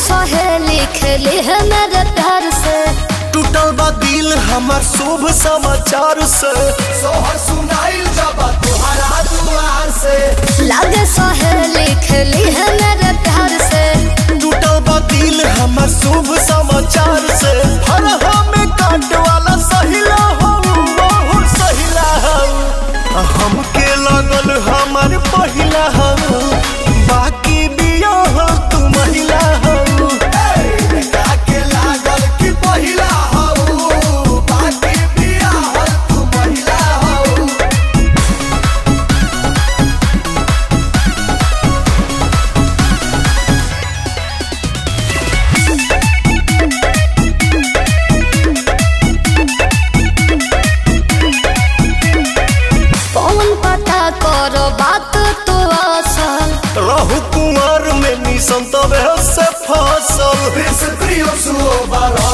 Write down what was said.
सहेली खेली है मेरे प्यार से, टूटल बा दिल हमार शुभ समाचार से, सोहर सुनाइल जब तुम्हारा दुआर से। लागे सहेली खेली है मेरे प्यार से, टूटल बा दिल हमार शुभ समाचार से। हर हमें काट वाला सहिला हो बहुत सहिला हो, हमके लगल हमार पहिला हो, बाकी बिया हो तू महिला हो। के लागल कि पहिला हो, बाकी बिया हो तू महिला हो। कौन पता करो बात तो असल, रहु कुंवर में निसंत से फसल।